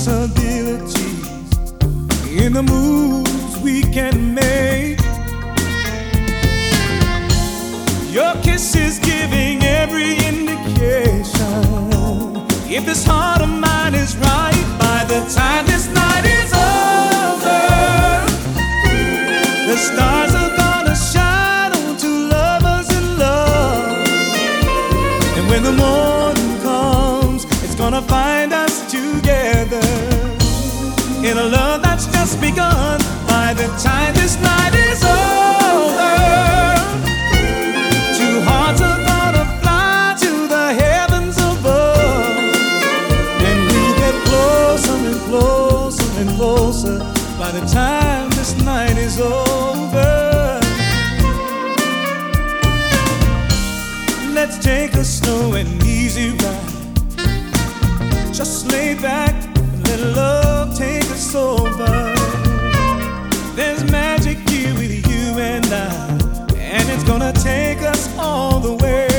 possibilities in the moves we can make. Your kiss is giving every indication. If this heart of mine is right, by the time this night is over, the stars are gonna shine on two lovers in love. And when the morning comes, it's gonna find us together in a love that's just begun. By the time this night is over, two hearts are gonna fly to the heavens above, and we get closer and closer and closer by the time this night is over. Let's take a slow and easy ride. Just lay back and let love take us over. There's magic here with you and I, and it's gonna take us all the way.